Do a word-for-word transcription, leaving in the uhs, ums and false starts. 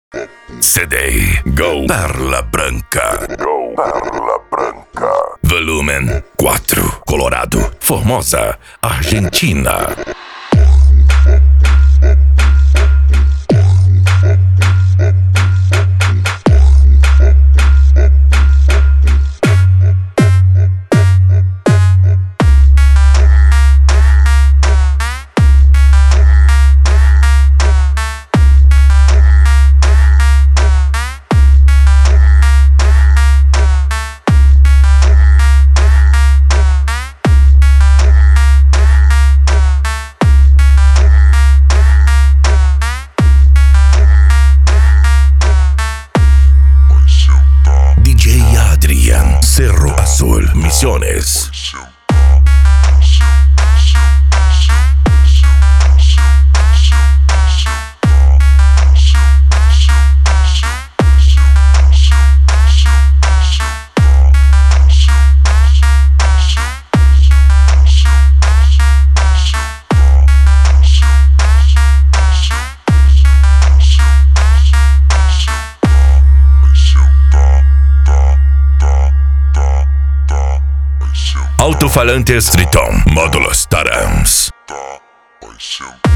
C D Go Perla Branca. Go Perla Branca. Volumen quatro. Colorado, Formosa, Argentina. D J Adrian, Cerro Azul, Misiones. Alto-falantes Triton, módulos Tarams. Tá, vai sentar.